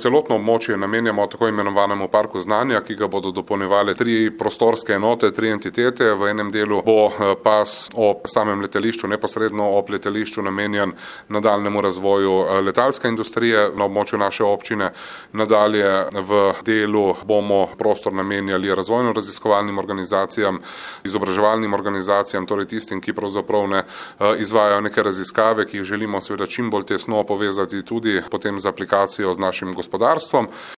Celotno območje namenjamo tako imenovanemu parku znanja, ki ga bodo dopolnjevale 3 prostorske enote, 3 entitete. V enem delu bo pas ob samem letališču, neposredno ob letališču, namenjen nadaljnemu razvoju letalske industrije na območju naše občine. Nadalje v delu bomo prostor namenjali razvojno-raziskovalnim organizacijam, izobraževalnim organizacijam, torej tistim, ki pravzaprav ne izvajajo neke raziskave, ki jih želimo seveda čim bolj tesno povezati tudi potem z aplikacijo z našim gospodarstvom.